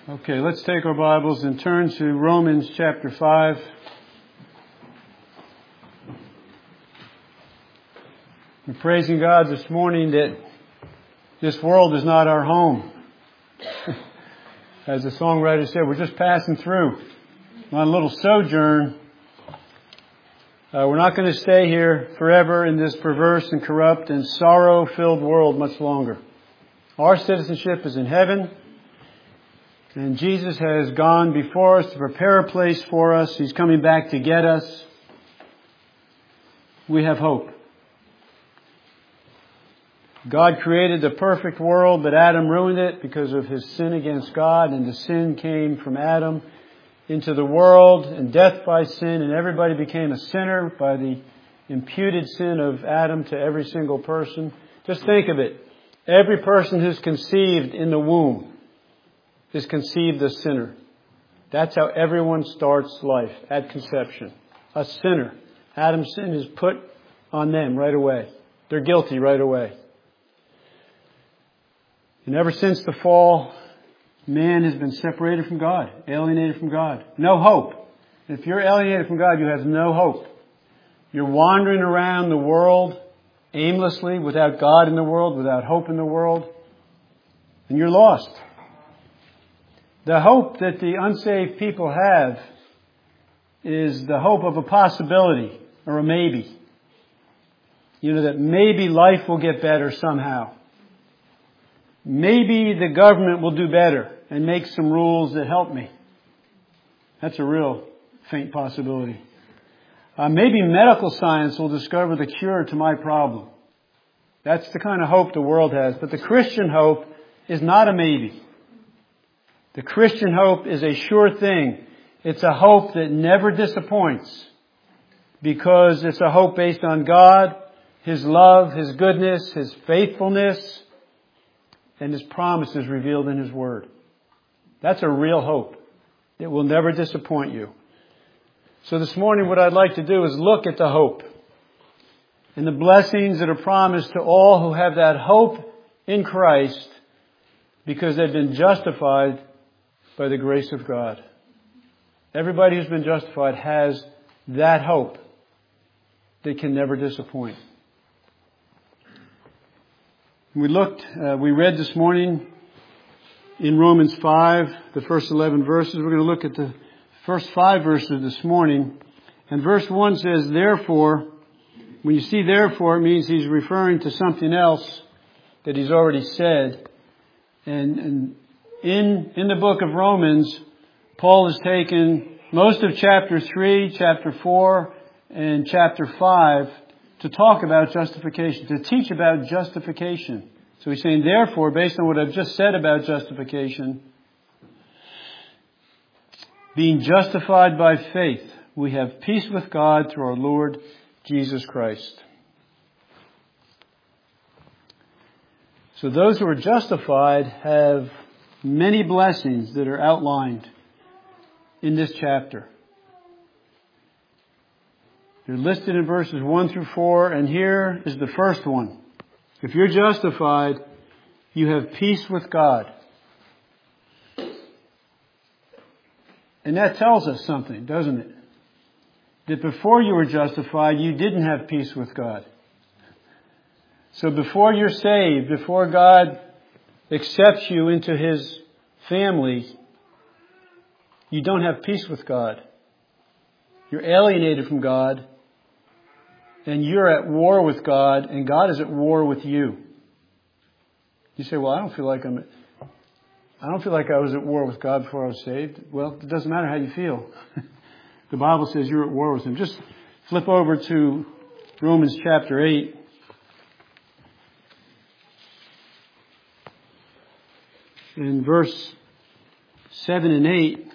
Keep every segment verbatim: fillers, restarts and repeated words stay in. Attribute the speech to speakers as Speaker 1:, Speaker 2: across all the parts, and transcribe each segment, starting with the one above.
Speaker 1: Okay, let's take our Bibles and turn to Romans chapter five. We're praising God this morning that this world is not our home. As the songwriter said, we're just passing through on a little sojourn. Uh, we're not going to stay here forever in this perverse and corrupt and sorrow-filled world much longer. Our citizenship is in heaven. And Jesus has gone before us to prepare a place for us. He's coming back to get us. We have hope. God created the perfect world, but Adam ruined it because of his sin against God. And the sin came from Adam into the world, and death by sin, and everybody became a sinner by the imputed sin of Adam to every single person. Just think of it. Every person who's conceived in the womb is conceived a sinner. That's how everyone starts life, at conception. A sinner. Adam's sin is put on them right away. They're guilty right away. And ever since the fall, man has been separated from God, alienated from God. No hope. If you're alienated from God, you have no hope. You're wandering around the world aimlessly, without God in the world, without hope in the world, and you're lost. The hope that the unsaved people have is the hope of a possibility or a maybe. You know, that maybe life will get better somehow. Maybe the government will do better and make some rules that help me. That's a real faint possibility. Uh, maybe medical science will discover the cure to my problem. That's the kind of hope the world has. But the Christian hope is not a maybe. The Christian hope is a sure thing. It's a hope that never disappoints because it's a hope based on God, His love, His goodness, His faithfulness, and His promises revealed in His Word. That's a real hope. It will never disappoint you. So this morning what I'd like to do is look at the hope and the blessings that are promised to all who have that hope in Christ because they've been justified by the grace of God. Everybody who's been justified has that hope that can never disappoint. We looked, uh, we read this morning in Romans five, the first eleven verses. We're going to look at the first five verses this morning. And verse one says, therefore, when you see therefore, it means he's referring to something else that he's already said. And, and in, in the book of Romans, Paul has taken most of chapter three, chapter four, and chapter five to talk about justification, to teach about justification. So he's saying, therefore, based on what I've just said about justification, being justified by faith, we have peace with God through our Lord Jesus Christ. So those who are justified have many blessings that are outlined in this chapter. They're listed in verses one through four, and here is the first one. If you're justified, you have peace with God. And that tells us something, doesn't it? That before you were justified, you didn't have peace with God. So before you're saved, before God accepts you into His family, you don't have peace with God. You're alienated from God, and you're at war with God, and God is at war with you. You say, well, I don't feel like I'm, I don't feel like I was at war with God before I was saved. Well, it doesn't matter how you feel. The Bible says you're at war with Him. Just flip over to Romans chapter eight. In verse seven and eight,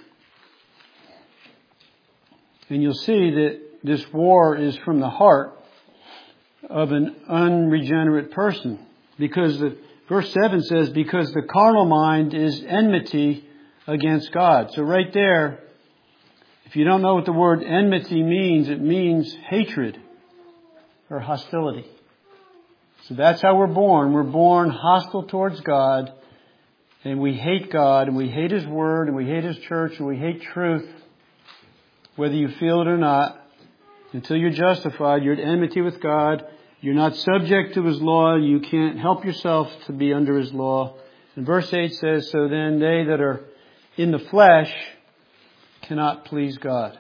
Speaker 1: and you'll see that this war is from the heart of an unregenerate person. Because the, verse seven says, because the carnal mind is enmity against God. So right there, if you don't know what the word enmity means, it means hatred or hostility. So that's how we're born. We're born hostile towards God and we hate God, and we hate His Word, and we hate His church, and we hate truth, whether you feel it or not, until you're justified, you're at enmity with God. You're not subject to His law. You can't help yourself to be under His law. And verse eight says, so then they that are in the flesh cannot please God.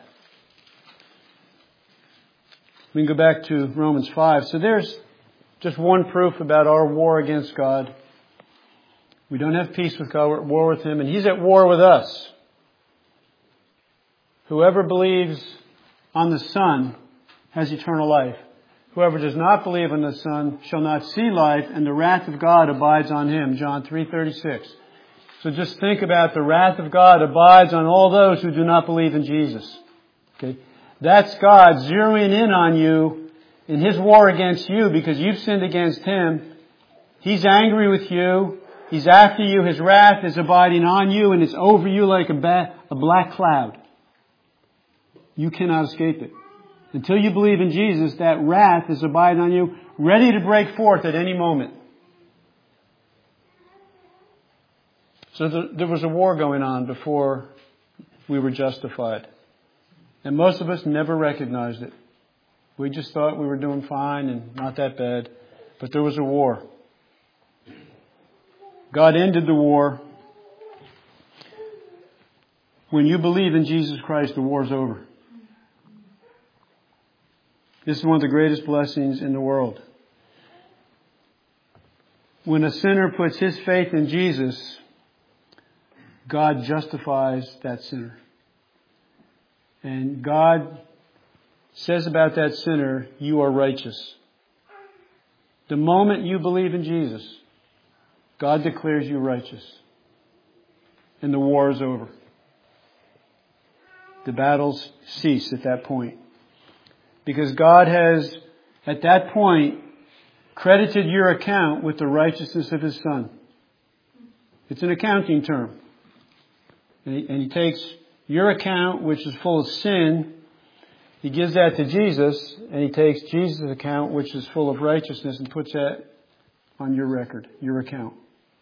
Speaker 1: We can go back to Romans five. So there's just one proof about our war against God. We don't have peace with God. We're at war with Him, and He's at war with us. Whoever believes on the Son has eternal life. Whoever does not believe on the Son shall not see life, and the wrath of God abides on him. John three thirty-six. So just think about the wrath of God abides on all those who do not believe in Jesus. Okay? That's God zeroing in on you in His war against you because you've sinned against Him. He's angry with you. He's after you. His wrath is abiding on you, and it's over you like a, ba- a black cloud. You cannot escape it. Until you believe in Jesus, that wrath is abiding on you, ready to break forth at any moment. So the, there was a war going on before we were justified. And most of us never recognized it. We just thought we were doing fine and not that bad. But there was a war. God ended the war. When you believe in Jesus Christ, the war's over. This is one of the greatest blessings in the world. When a sinner puts his faith in Jesus, God justifies that sinner. And God says about that sinner, you are righteous. The moment you believe in Jesus, God declares you righteous. And the war is over. The battles cease at that point. Because God has, at that point, credited your account with the righteousness of His Son. It's an accounting term. And He, and he takes your account, which is full of sin, He gives that to Jesus, and He takes Jesus' account, which is full of righteousness, and puts that on your record, your account.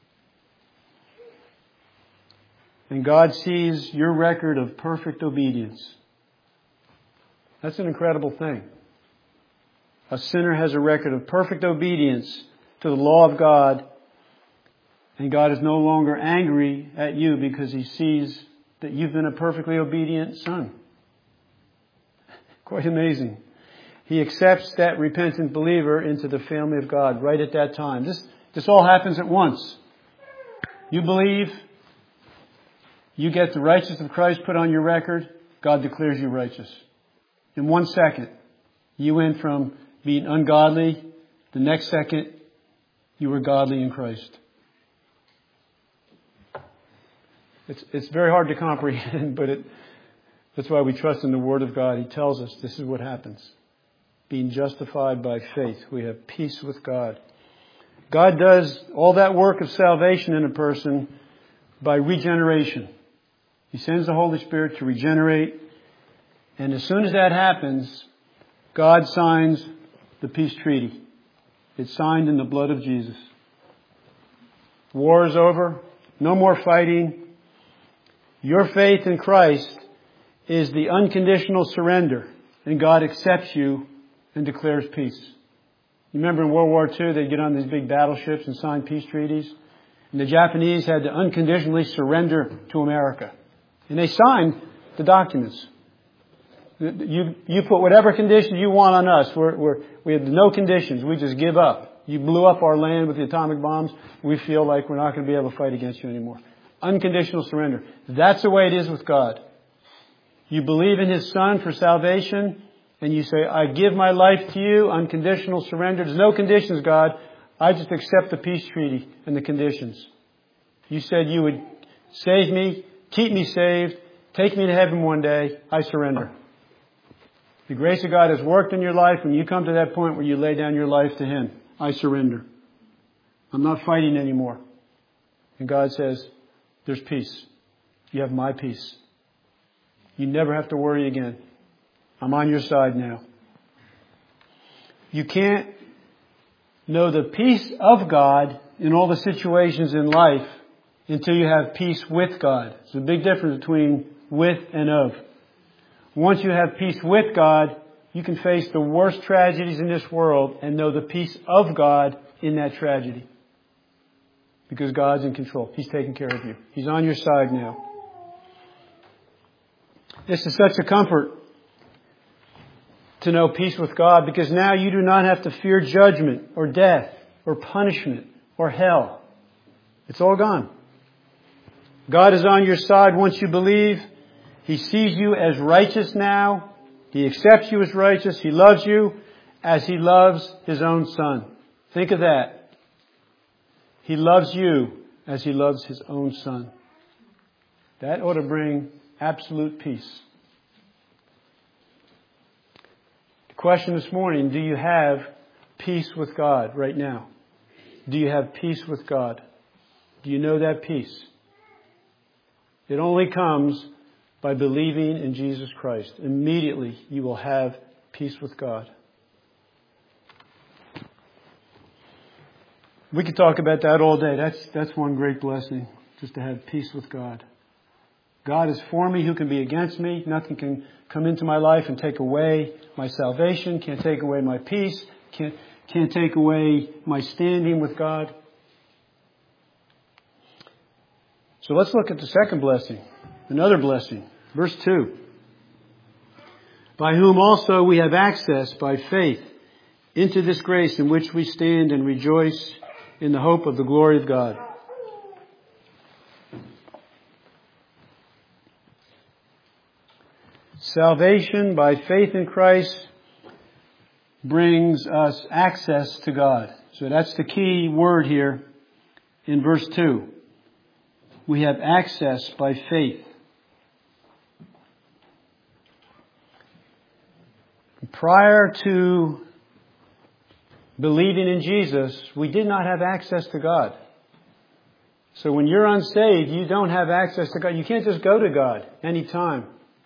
Speaker 1: And God sees your record of perfect obedience. That's an incredible thing. A sinner has a record of perfect obedience to the law of God, and God is no longer angry at you because He sees that you've been a perfectly obedient son. Quite amazing. He accepts that repentant believer into the family of God right at that time. This, this all happens at once. You believe, you get the righteousness of Christ put on your record, God declares you righteous. In one second, you went from being ungodly, the next second, you were godly in Christ. It's, it's very hard to comprehend, but it, that's why we trust in the Word of God. He tells us this is what happens. Being justified by faith, we have peace with God. God does all that work of salvation in a person by regeneration. He sends the Holy Spirit to regenerate. And as soon as that happens, God signs the peace treaty. It's signed in the blood of Jesus. War is over. No more fighting. Your faith in Christ is the unconditional surrender. And God accepts you and declares peace. You remember in World War Two, they'd get on these big battleships and sign peace treaties. And the Japanese had to unconditionally surrender to America. And they signed the documents. You, you put whatever conditions you want on us. We're, we're, we have no conditions. We just give up. You blew up our land with the atomic bombs. We feel like we're not going to be able to fight against you anymore. Unconditional surrender. That's the way it is with God. You believe in His Son for salvation, and you say, I give my life to you, unconditional surrender. There's no conditions, God. I just accept the peace treaty and the conditions. You said you would save me, keep me saved, take me to heaven one day. I surrender. The grace of God has worked in your life when you come to that point where you lay down your life to Him. I surrender. I'm not fighting anymore. And God says, there's peace. You have my peace. You never have to worry again. I'm on your side now. You can't know the peace of God in all the situations in life until you have peace with God. There's a big difference between with and of. Once you have peace with God, you can face the worst tragedies in this world and know the peace of God in that tragedy. Because God's in control. He's taking care of you. He's on your side now. This is such a comfort to know peace with God, because now you do not have to fear judgment or death or punishment or hell. It's all gone. God is on your side once you believe. He sees you as righteous now. He accepts you as righteous. He loves you as He loves His own Son. Think of that. He loves you as He loves His own Son. That ought to bring absolute peace. The question this morning, do you have peace with God right now? Do you have peace with God? Do you know that peace? It only comes by believing in Jesus Christ. Immediately you will have peace with God. We could talk about that all day. That's that's one great blessing, just to have peace with God. God is for me. Who can be against me? Nothing can come into my life and take away my salvation. Can't take away my peace. Can't can't take away my standing with God. So let's look at the second blessing. Another blessing. Verse two. By whom also we have access by faith into this grace in which we stand and rejoice in the hope of the glory of God. Salvation by faith in Christ brings us access to God. So that's the key word here in verse two. We have access by faith. Prior to believing in Jesus, we did not have access to God. So when you're unsaved, you don't have access to God. You can't just go to God anytime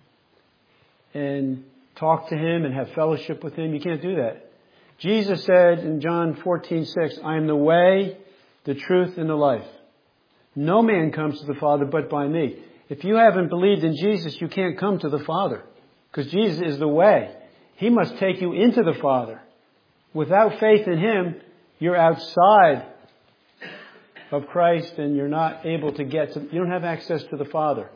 Speaker 1: and talk to Him and have fellowship with Him. You can't do that. Jesus said in John fourteen six, I am the way, the truth, and the life. No man comes to the Father but by me. If you haven't believed in Jesus, you can't come to the Father, because Jesus is the way. He must take you into the Father. Without faith in Him, you're outside of Christ and you're not able to get to, you don't have access to the Father.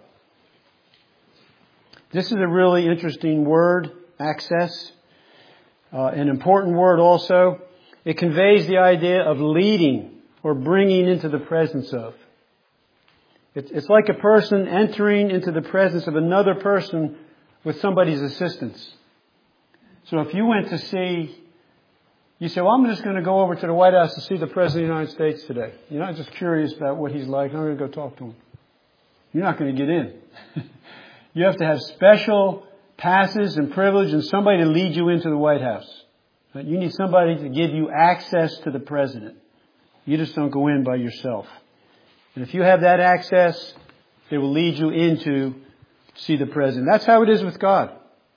Speaker 1: This is a really interesting word, access. Uh, an important word also. It conveys the idea of leading or bringing into the presence of. It's, it's like a person entering into the presence of another person with somebody's assistance. So if you went to see, you say, well, I'm just going to go over to the White House to see the President of the United States today. You're not just curious about what he's like. I'm going to go talk to him. You're not going to get in. You have to have special passes and privilege and somebody to lead you into the White House. You need somebody to give you access to the President. You just don't go in by yourself. And if you have that access, they will lead you in to see the President. That's how it is with God.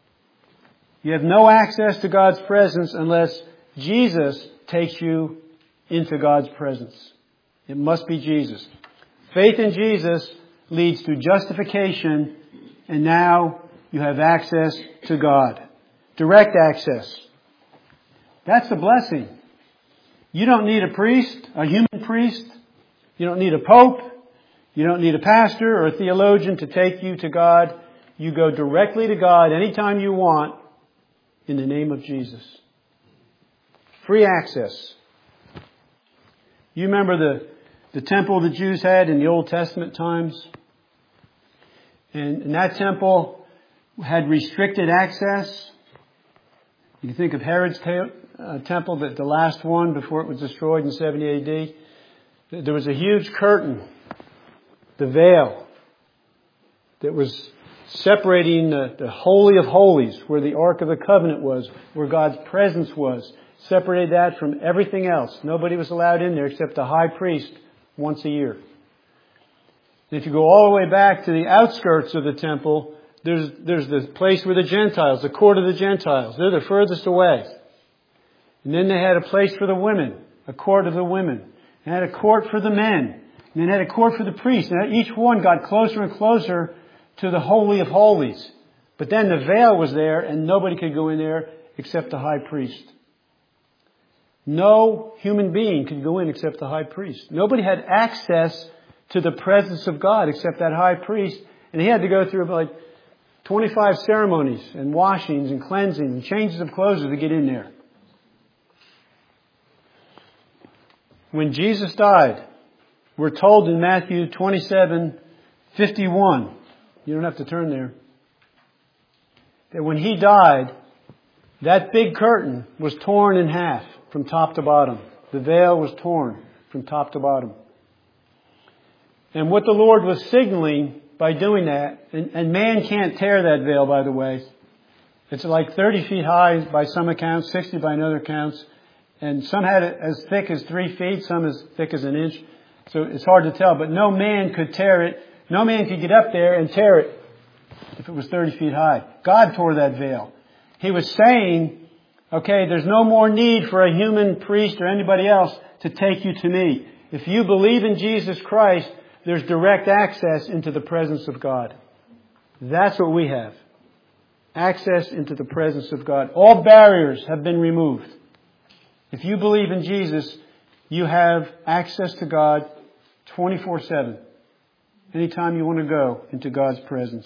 Speaker 1: You have no access to God's presence unless Jesus takes you into God's presence. It must be Jesus. Faith in Jesus leads to justification, and now you have access to God. Direct access. That's a blessing. You don't need a priest, a human priest. You don't need a pope. You don't need a pastor or a theologian to take you to God. You go directly to God anytime you want in the name of Jesus. Free access. You remember the, the temple the Jews had in the Old Testament times? And, and that temple had restricted access. You can think of Herod's te- uh, temple, the, the last one before it was destroyed in seventy A D. There was a huge curtain, the veil, that was separating the, the Holy of Holies, where the Ark of the Covenant was, where God's presence was. Separated that from everything else. Nobody was allowed in there except the high priest once a year. And if you go all the way back to the outskirts of the temple, there's, there's the place where the Gentiles, the court of the Gentiles, they're the furthest away. And then they had a place for the women, a court of the women. They had a court for the men. And then had a court for the priests. And each one got closer and closer to the Holy of Holies. But then the veil was there and nobody could go in there except the high priest. No human being could go in except the high priest. Nobody had access to the presence of God except that high priest. And he had to go through like twenty-five ceremonies and washings and cleansing and changes of clothes to get in there. When Jesus died, we're told in Matthew twenty-seven fifty-one, you don't have to turn there, that when He died, that big curtain was torn in half from top to bottom. The veil was torn from top to bottom. And what the Lord was signaling by doing that, and, and man can't tear that veil, by the way. It's like thirty feet high by some accounts, sixty by another accounts. And some had it as thick as three feet, some as thick as an inch. So it's hard to tell. But no man could tear it. No man could get up there and tear it if it was thirty feet high. God tore that veil. He was saying, okay, there's no more need for a human priest or anybody else to take you to me. If you believe in Jesus Christ, there's direct access into the presence of God. That's what we have. Access into the presence of God. All barriers have been removed. If you believe in Jesus, you have access to God twenty-four seven. Anytime you want to go into God's presence,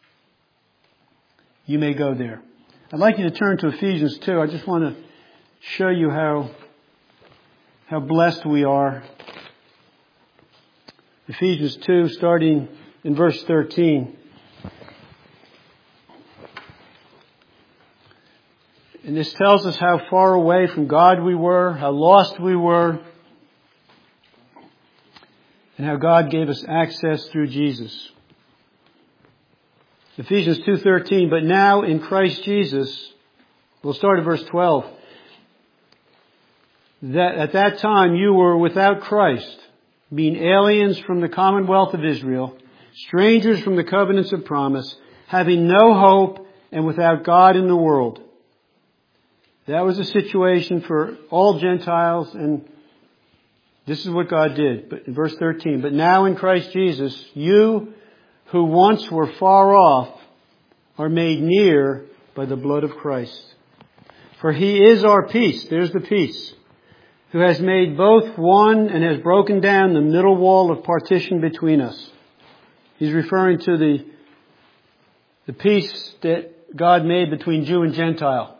Speaker 1: you may go there. I'd like you to turn to Ephesians two. I just want to show you how, how blessed we are. Ephesians two, starting in verse thirteen. And this tells us how far away from God we were, how lost we were, and how God gave us access through Jesus. Ephesians two thirteen, but now in Christ Jesus, we'll start at verse twelve. That at that time you were without Christ, being aliens from the commonwealth of Israel, strangers from the covenants of promise, having no hope and without God in the world. That was a situation for all Gentiles, and this is what God did. But in verse thirteen, but now in Christ Jesus, you who once were far off are made near by the blood of Christ. For He is our peace. There's the peace. Who has made both one and has broken down the middle wall of partition between us. He's referring to the, the peace that God made between Jew and Gentile.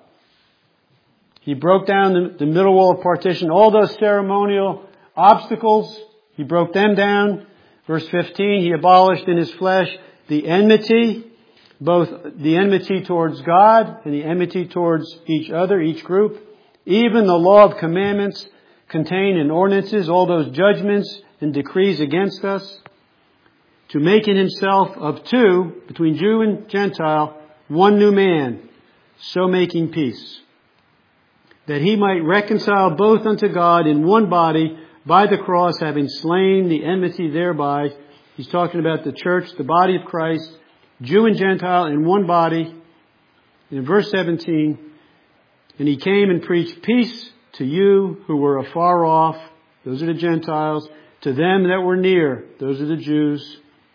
Speaker 1: He broke down the, the middle wall of partition. All those ceremonial obstacles, He broke them down. Verse fifteen, He abolished in His flesh the enmity, both the enmity towards God and the enmity towards each other, each group. Even the law of commandments contained in ordinances, all those judgments and decrees against us, to make in Himself of two, between Jew and Gentile, one new man, so making peace, that He might reconcile both unto God in one body by the cross, having slain the enmity thereby. He's talking about the church, the body of Christ, Jew and Gentile in one body. In verse seventeen, and He came and preached peace to you who were afar off, those are the Gentiles, to them that were near, those are the Jews.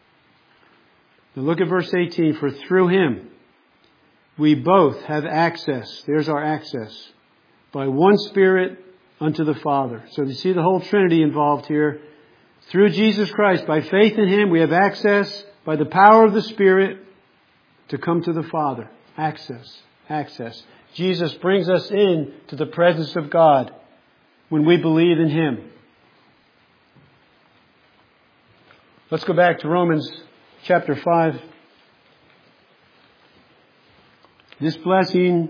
Speaker 1: Now look at verse eighteen, for through Him we both have access, there's our access, by one Spirit unto the Father. So you see the whole Trinity involved here. Through Jesus Christ, by faith in Him, we have access by the power of the Spirit to come to the Father. Access, access. Jesus brings us in to the presence of God when we believe in Him. Let's go back to Romans chapter five. This blessing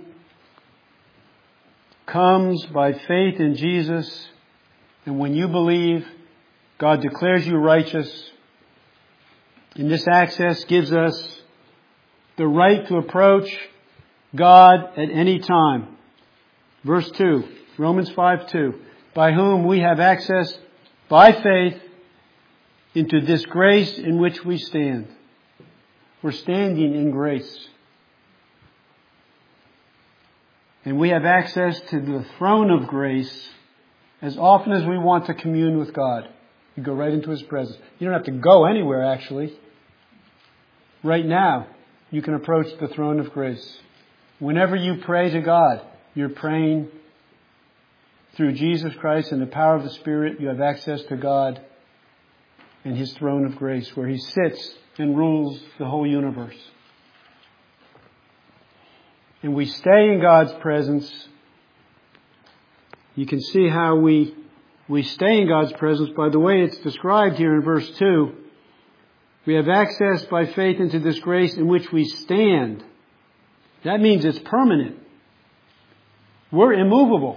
Speaker 1: comes by faith in Jesus, and when you believe, God declares you righteous. And this access gives us the right to approach God at any time. Verse two, Romans five two, by whom we have access by faith into this grace in which we stand. We're standing in grace. And we have access to the throne of grace as often as we want to commune with God. You go right into His presence. You don't have to go anywhere, actually. Right now, you can approach the throne of grace. Whenever you pray to God, you're praying through Jesus Christ and the power of the Spirit. You have access to God and His throne of grace, where He sits and rules the whole universe. And we stay in God's presence. You can see how we we stay in God's presence by the way it's described here in verse two. We have access by faith into this grace in which we stand. That means it's permanent. We're immovable.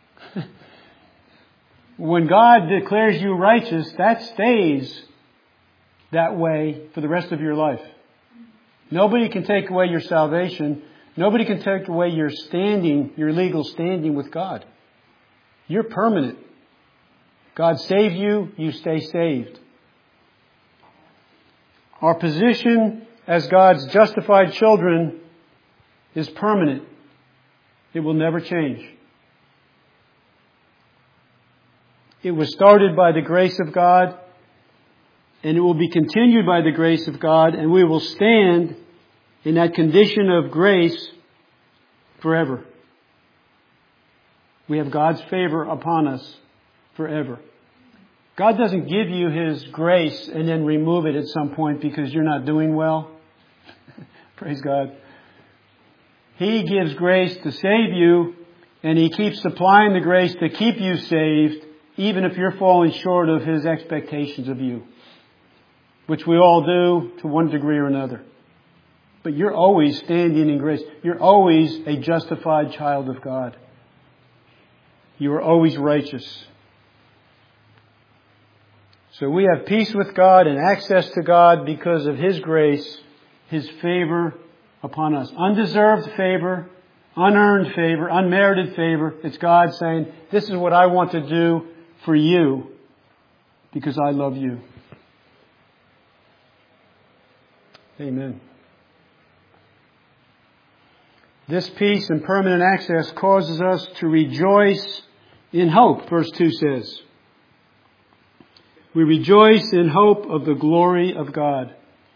Speaker 1: When God declares you righteous, that stays that way for the rest of your life. Nobody can take away your salvation. Nobody can take away your standing, your legal standing with God. You're permanent. God saved you, you stay saved. Our position as God's justified children is permanent. It will never change. It was started by the grace of God, and it will be continued by the grace of God, and we will stand in that condition of grace forever. We have God's favor upon us forever. God doesn't give you His grace and then remove it at some point because you're not doing well. Praise God. He gives grace to save you, and He keeps supplying the grace to keep you saved, even if you're falling short of His expectations of you, which we all do to one degree or another. But you're always standing in grace. You're always a justified child of God. You are always righteous. So we have peace with God and access to God because of His grace, His favor upon us. Undeserved favor, unearned favor, unmerited favor. It's God saying, this is what I want to do for you because I love you. Amen. This peace and permanent access causes us to rejoice in hope, verse two says. We rejoice in hope of the glory of God.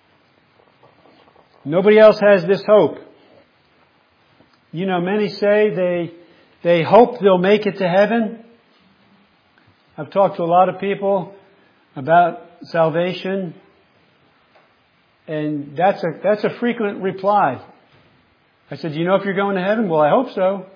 Speaker 1: Nobody else has this hope. You know, many say they they hope they'll make it to heaven. I've talked to a lot of people about salvation, and that's a that's a frequent reply. I said, "Do you know if you're going to heaven?" "Well, I hope so."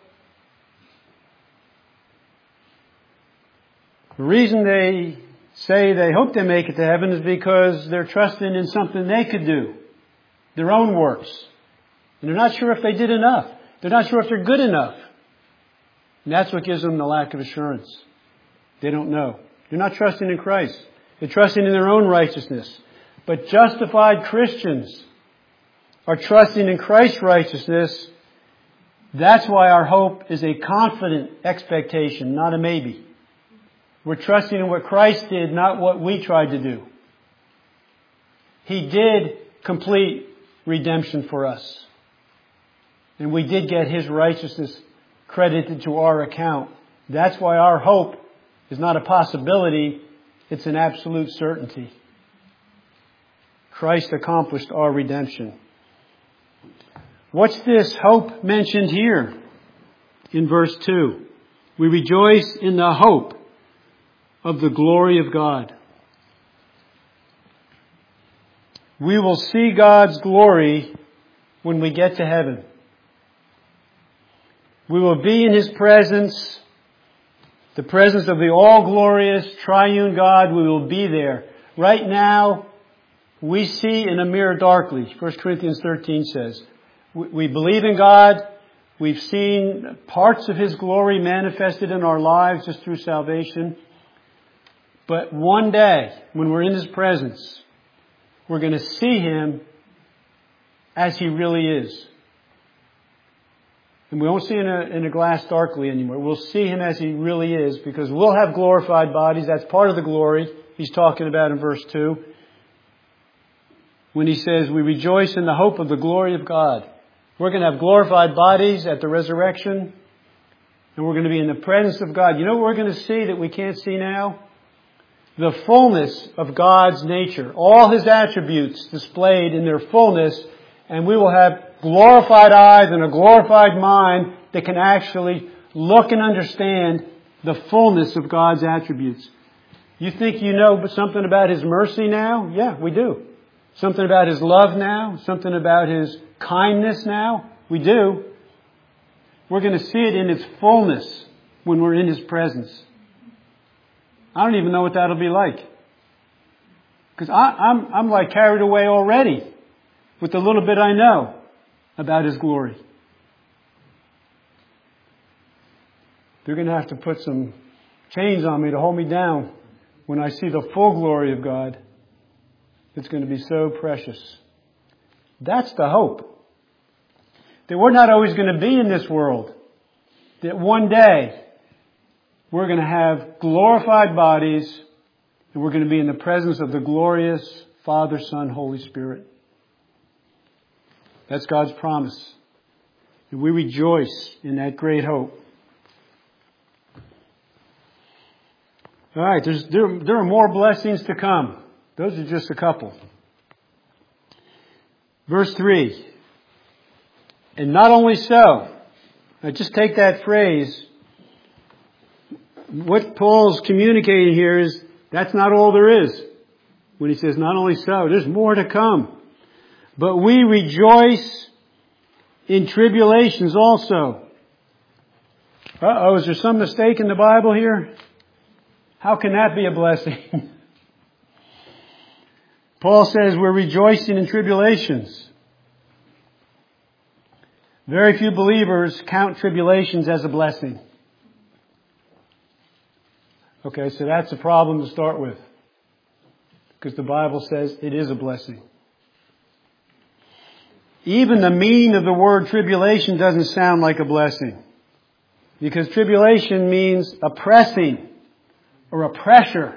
Speaker 1: The reason they say they hope they make it to heaven is because they're trusting in something they could do, their own works. And they're not sure if they did enough. They're not sure if they're good enough. And that's what gives them the lack of assurance. They don't know. They're not trusting in Christ. They're trusting in their own righteousness. But justified Christians are trusting in Christ's righteousness. That's why our hope is a confident expectation, not a maybe. We're trusting in what Christ did, not what we tried to do. He did complete redemption for us. And we did get His righteousness credited to our account. That's why our hope is not a possibility, it's an absolute certainty. Christ accomplished our redemption. What's this hope mentioned here in verse two? We rejoice in the hope of the glory of God. We will see God's glory when we get to heaven. We will be in His presence, the presence of the all-glorious triune God. We will be there. Right now, we see in a mirror darkly, First Corinthians thirteen says. We believe in God. We've seen parts of His glory manifested in our lives just through salvation. But one day, when we're in His presence, we're going to see Him as He really is. And we won't see in a, in a glass darkly anymore. We'll see Him as He really is because we'll have glorified bodies. That's part of the glory He's talking about in verse two. When He says, we rejoice in the hope of the glory of God. We're going to have glorified bodies at the resurrection. And we're going to be in the presence of God. You know what we're going to see that we can't see now? the fullness of God's nature, all His attributes displayed in their fullness, and we will have glorified eyes and a glorified mind that can actually look and understand the fullness of God's attributes. You think you know something about His mercy now? Yeah, we do. Something about His love now? Something about His kindness now? We do. We're going to see it in its fullness when we're in His presence. I don't even know what that'll be like. Because I'm, I'm like carried away already with the little bit I know about His glory. They're going to have to put some chains on me to hold me down when I see the full glory of God. It's going to be so precious. That's the hope. That we're not always going to be in this world. That one day we're going to have glorified bodies and we're going to be in the presence of the glorious Father, Son, Holy Spirit. That's God's promise. And we rejoice in that great hope. All right, there's, there, there are more blessings to come. Those are just a couple. Verse three. And not only so. Now just take that phrase. What Paul's communicating here is that's not all there is. When he says not only so, there's more to come. But we rejoice in tribulations also. Uh-oh, is there some mistake in the Bible here? How can that be a blessing? Paul says we're rejoicing in tribulations. Very few believers count tribulations as a blessing. Okay, so that's a problem to start with. Because the Bible says it is a blessing. Even the meaning of the word tribulation doesn't sound like a blessing. Because tribulation means a pressing or a pressure.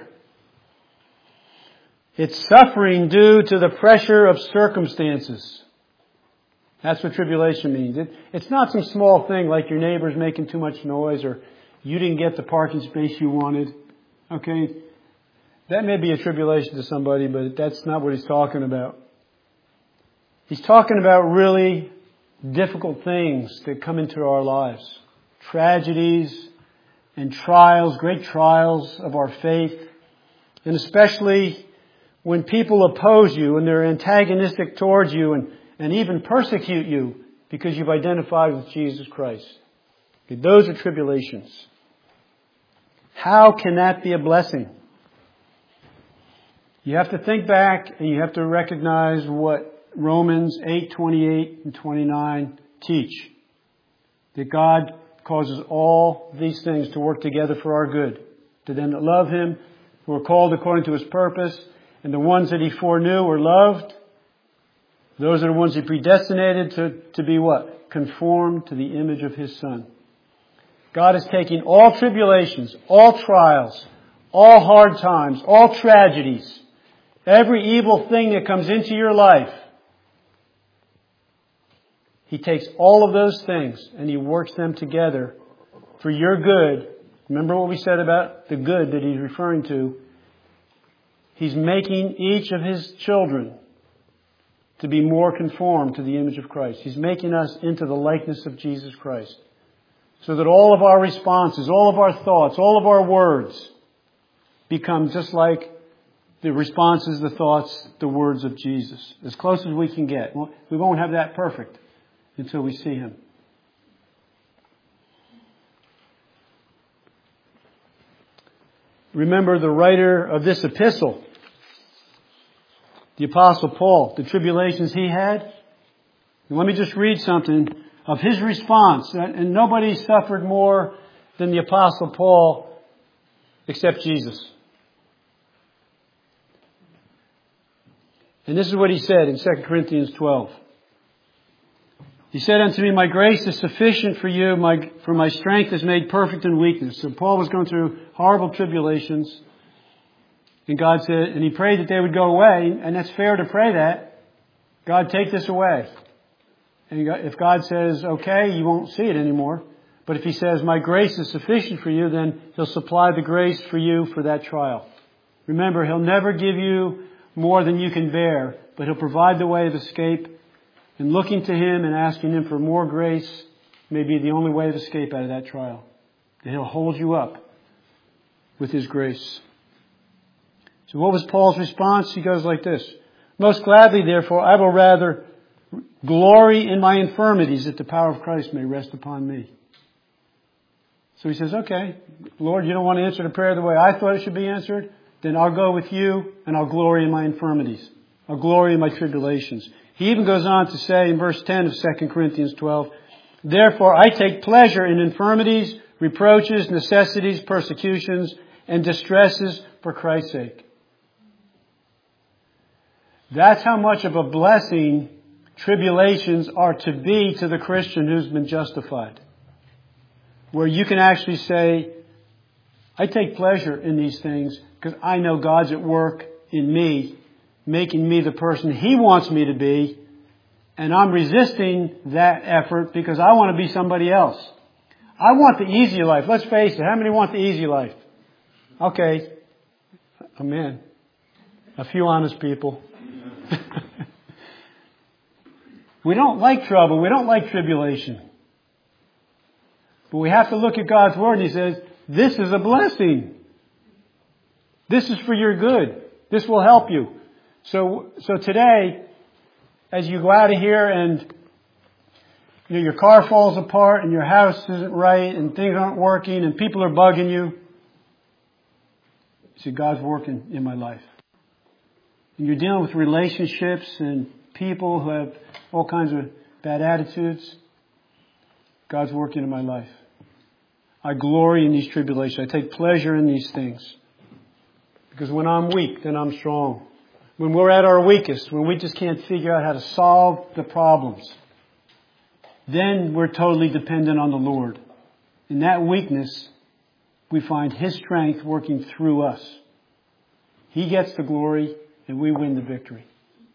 Speaker 1: It's suffering due to the pressure of circumstances. That's what tribulation means. It, it's not some small thing like your neighbor's making too much noise or you didn't get the parking space you wanted. Okay? That may be a tribulation to somebody, but that's not what he's talking about. He's talking about really difficult things that come into our lives. Tragedies and trials, great trials of our faith. And especially when people oppose you and they're antagonistic towards you and, and even persecute you because you've identified with Jesus Christ. Okay, those are tribulations. How can that be a blessing? You have to think back and you have to recognize what Romans eight twenty-eight and twenty-nine teach. That God causes all these things to work together for our good. To them that love Him, who are called according to His purpose, and the ones that He foreknew or loved, those are the ones He predestinated to, to be what? Conformed to the image of His Son. God is taking all tribulations, all trials, all hard times, all tragedies, every evil thing that comes into your life. He takes all of those things and He works them together for your good. Remember what we said about the good that He's referring to. He's making each of His children to be more conformed to the image of Christ. He's making us into the likeness of Jesus Christ. So that all of our responses, all of our thoughts, all of our words become just like the responses, the thoughts, the words of Jesus. As close as we can get. We won't have that perfect until we see Him. Remember the writer of this epistle, the Apostle Paul, the tribulations he had. And let me just read something of his response. And nobody suffered more than the Apostle Paul except Jesus. And this is what he said in Second Corinthians twelve. He said unto me, my grace is sufficient for you, my, for my strength is made perfect in weakness. So Paul was going through horrible tribulations. And God said, and he prayed that they would go away. And that's fair to pray that. God, take this away. And if God says, okay, you won't see it anymore. But if He says, my grace is sufficient for you, then He'll supply the grace for you for that trial. Remember, He'll never give you more than you can bear, but He'll provide the way of escape. And looking to Him and asking Him for more grace may be the only way of escape out of that trial. And He'll hold you up with His grace. So what was Paul's response? He goes like this. Most gladly, therefore, I will rather glory in my infirmities that the power of Christ may rest upon me. So he says, okay, Lord, you don't want to answer the prayer the way I thought it should be answered? Then I'll go with you and I'll glory in my infirmities. I'll glory in my tribulations. He even goes on to say in verse ten of Second Corinthians twelve, therefore I take pleasure in infirmities, reproaches, necessities, persecutions, and distresses for Christ's sake. That's how much of a blessing tribulations are to be to the Christian who's been justified. Where you can actually say, I take pleasure in these things because I know God's at work in me, making me the person He wants me to be, and I'm resisting that effort because I want to be somebody else. I want the easy life. Let's face it, how many want the easy life? Okay, amen. A few honest people. We don't like trouble. We don't like tribulation. But we have to look at God's Word and He says, this is a blessing. This is for your good. This will help you. So, so today, as you go out of here and you know, your car falls apart and your house isn't right and things aren't working and people are bugging you, you see, God's working in my life. And you're dealing with relationships and people who have all kinds of bad attitudes. God's working in my life. I glory in these tribulations. I take pleasure in these things. Because when I'm weak, then I'm strong. When we're at our weakest, when we just can't figure out how to solve the problems, then we're totally dependent on the Lord. In that weakness, we find His strength working through us. He gets the glory and we win the victory.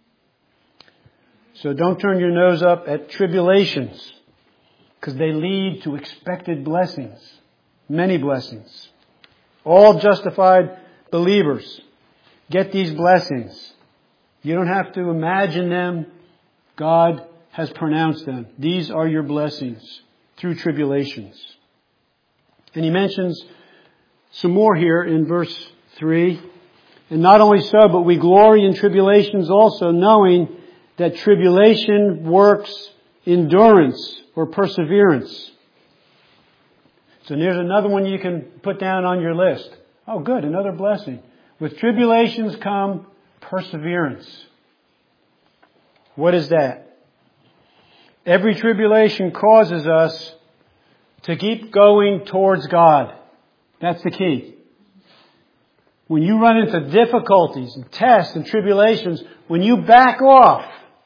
Speaker 1: So don't turn your nose up at tribulations, because they lead to expected blessings. Many blessings. All justified believers get these blessings. You don't have to imagine them. God has pronounced them. These are your blessings through tribulations. And he mentions some more here in verse three. And not only so, but we glory in tribulations also, knowing that tribulation works endurance or perseverance. So there's another one you can put down on your list. Oh, good, another blessing. With tribulations come perseverance. What is that? Every tribulation causes us to keep going towards God. That's the key. When you run into difficulties and tests and tribulations, when you back off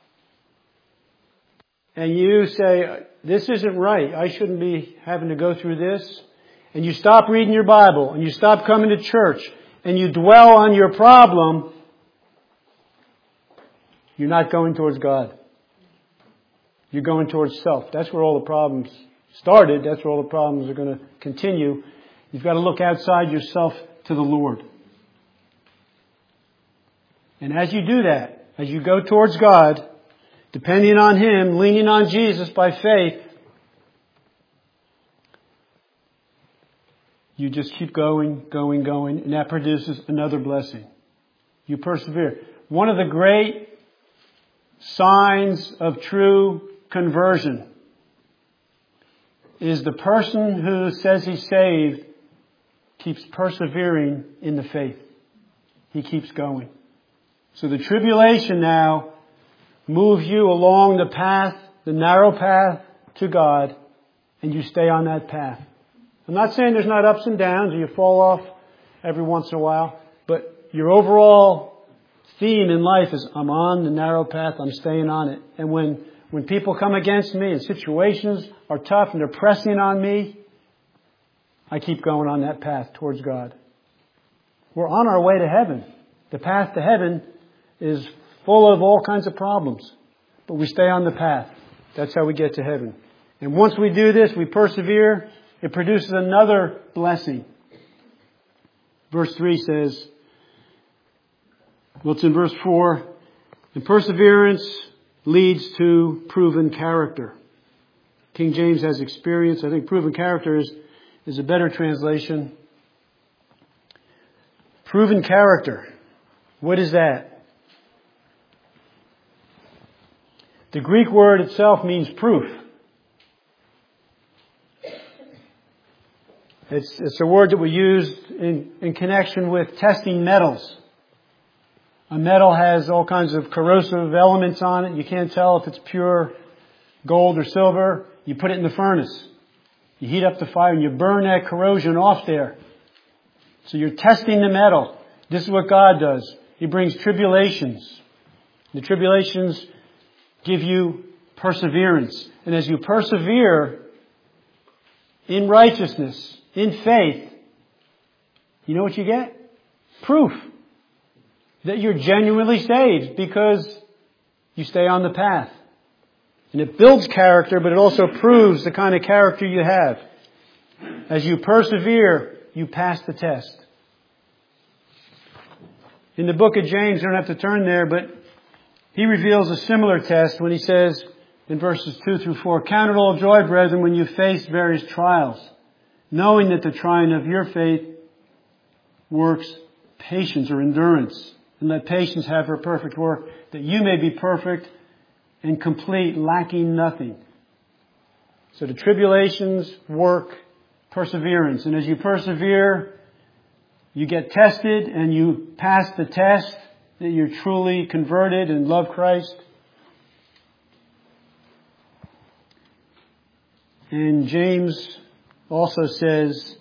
Speaker 1: and you say, this isn't right, I shouldn't be having to go through this, and you stop reading your Bible and you stop coming to church and you dwell on your problem, you're not going towards God. You're going towards self. That's where all the problems started. That's where all the problems are going to continue. You've got to look outside yourself to the Lord. And as you do that, as you go towards God, depending on Him, leaning on Jesus by faith, you just keep going, going, going, and that produces another blessing. You persevere. One of the great signs of true conversion is the person who says he's saved keeps persevering in the faith. He keeps going. So the tribulation now moves you along the path, the narrow path to God, and you stay on that path. I'm not saying there's not ups and downs or you fall off every once in a while, but your overall theme in life is I'm on the narrow path, I'm staying on it. And when, when people come against me and situations are tough and they're pressing on me, I keep going on that path towards God. We're on our way to heaven. The path to heaven is full of all kinds of problems, but we stay on the path. That's how we get to heaven. And once we do this, we persevere, it produces another blessing. Verse three says, Well, it's in verse four. And perseverance leads to proven character. King James has experience. I think proven character is, is a better translation. Proven character. What is that? The Greek word itself means proof. It's, it's a word that we use in, in connection with testing metals. A metal has all kinds of corrosive elements on it. You can't tell if it's pure gold or silver. You put it in the furnace. You heat up the fire and you burn that corrosion off there. So you're testing the metal. This is what God does. He brings tribulations. The tribulations give you perseverance. And as you persevere in righteousness, in faith, you know what you get? Proof that you're genuinely saved because you stay on the path. And it builds character, but it also proves the kind of character you have. As you persevere, you pass the test. In the book of James, you don't have to turn there, but he reveals a similar test when he says in verses two through four, "Count it all joy, brethren, when you face various trials, knowing that the trying of your faith works patience or endurance. And let patience have her perfect work, that you may be perfect and complete, lacking nothing." So the tribulations work perseverance. And as you persevere, you get tested and you pass the test that you're truly converted and love Christ. And James also says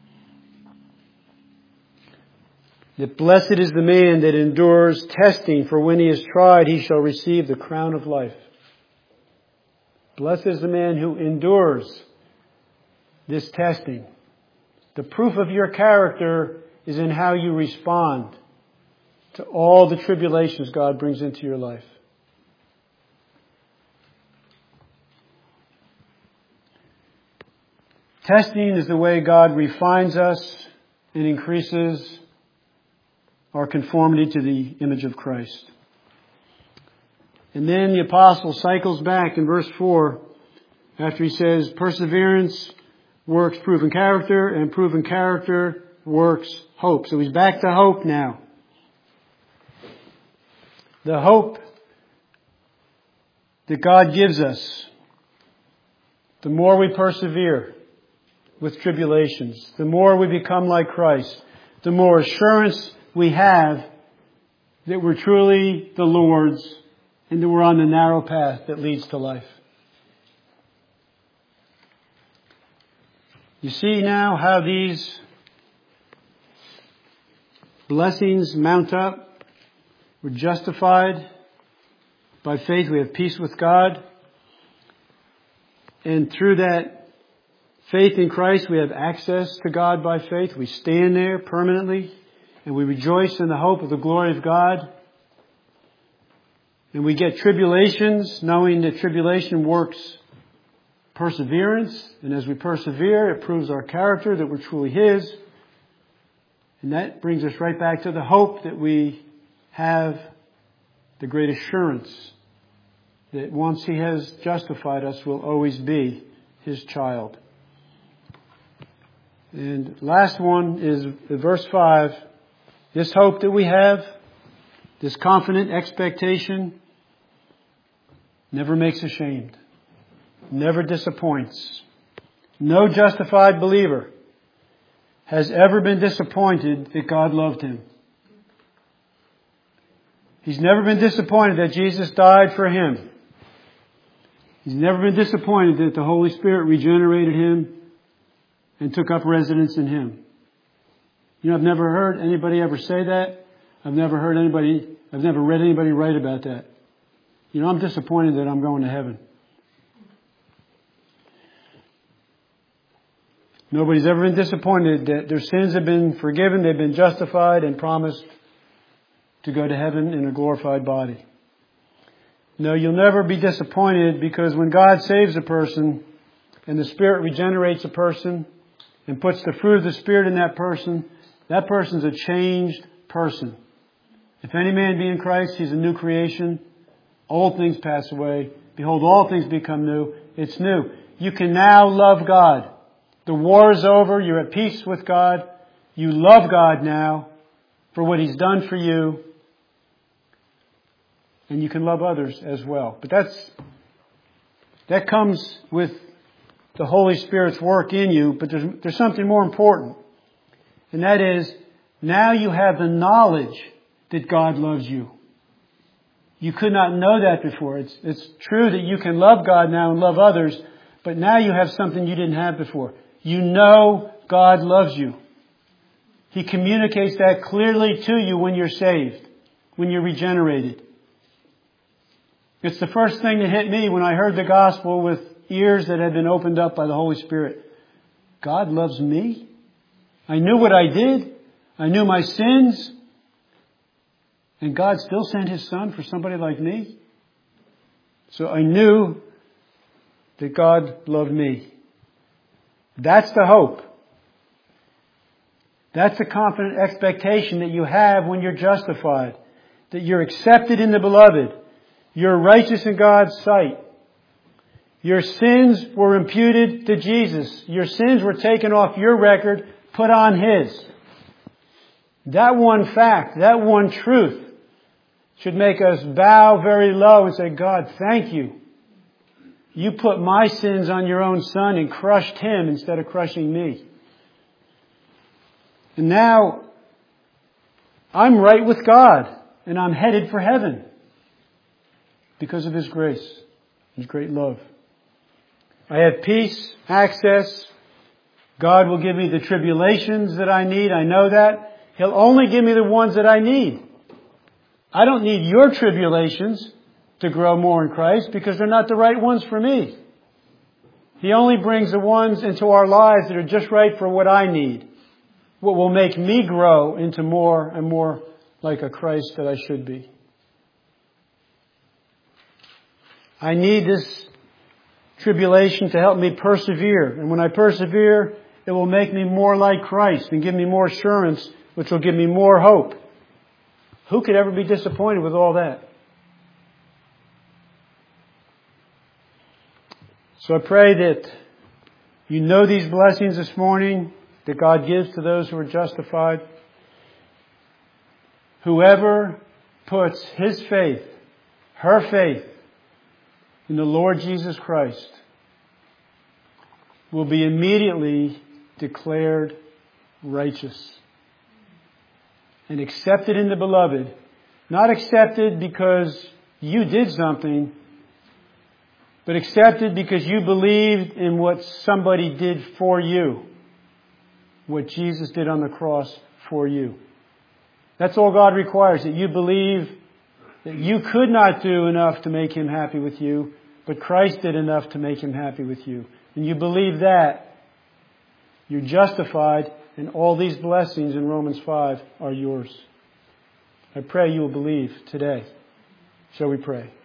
Speaker 1: that blessed is the man that endures testing, for when he is tried, he shall receive the crown of life. Blessed is the man who endures this testing. The proof of your character is in how you respond to all the tribulations God brings into your life. Testing is the way God refines us and increases our conformity to the image of Christ. And then the apostle cycles back in verse four after he says, perseverance works proven character, and proven character works hope. So he's back to hope now. The hope that God gives us, the more we persevere with tribulations, the more we become like Christ, the more assurance we have that we're truly the Lord's and that we're on the narrow path that leads to life. You see now how these blessings mount up. We're justified by faith. We have peace with God. And through that faith in Christ, we have access to God by faith. We stand there permanently. And we rejoice in the hope of the glory of God. And we get tribulations, knowing that tribulation works perseverance. And as we persevere, it proves our character, that we're truly His. And that brings us right back to the hope that we have, the great assurance that once He has justified us, we'll always be His child. And last one is verse five. This hope that we have, this confident expectation, never makes ashamed, never disappoints. No justified believer has ever been disappointed that God loved him. He's never been disappointed that Jesus died for him. He's never been disappointed that the Holy Spirit regenerated him and took up residence in him. You know, I've never heard anybody ever say that. I've never heard anybody, I've never read anybody write about that. You know, I'm disappointed that I'm going to heaven. Nobody's ever been disappointed that their sins have been forgiven, they've been justified, and promised to go to heaven in a glorified body. No, you'll never be disappointed, because when God saves a person and the Spirit regenerates a person and puts the fruit of the Spirit in that person, that person's a changed person. If any man be in Christ, he's a new creation. Old things pass away. Behold, all things become new. It's new. You can now love God. The war is over. You're at peace with God. You love God now for what He's done for you. And you can love others as well. But that's, that comes with the Holy Spirit's work in you. But there's, there's something more important. And that is, now you have the knowledge that God loves you. You could not know that before. It's, it's true that you can love God now and love others, but now you have something you didn't have before. You know God loves you. He communicates that clearly to you when you're saved, when you're regenerated. It's the first thing that hit me when I heard the gospel with ears that had been opened up by the Holy Spirit. God loves me? I knew what I did. I knew my sins. And God still sent His Son for somebody like me. So I knew that God loved me. That's the hope. That's the confident expectation that you have when you're justified. That you're accepted in the Beloved. You're righteous in God's sight. Your sins were imputed to Jesus. Your sins were taken off your record, put on His. That one fact, that one truth should make us bow very low and say, God, thank you. You put my sins on your own Son and crushed Him instead of crushing me. And now I'm right with God and I'm headed for heaven because of His grace, His great love. I have peace, access. God will give me the tribulations that I need. I know that. He'll only give me the ones that I need. I don't need your tribulations to grow more in Christ because they're not the right ones for me. He only brings the ones into our lives that are just right for what I need. What will make me grow into more and more like a Christ that I should be. I need this tribulation to help me persevere. And when I persevere, it will make me more like Christ and give me more assurance, which will give me more hope. Who could ever be disappointed with all that? So I pray that you know these blessings this morning that God gives to those who are justified. Whoever puts his faith, her faith, in the Lord Jesus Christ will be immediately declared righteous. And accepted in the Beloved. Not accepted because you did something, but accepted because you believed in what somebody did for you. What Jesus did on the cross for you. That's all God requires, that you believe that you could not do enough to make Him happy with you, but Christ did enough to make Him happy with you. And you believe that, you're justified, and all these blessings in Romans five are yours. I pray you will believe today. Shall we pray?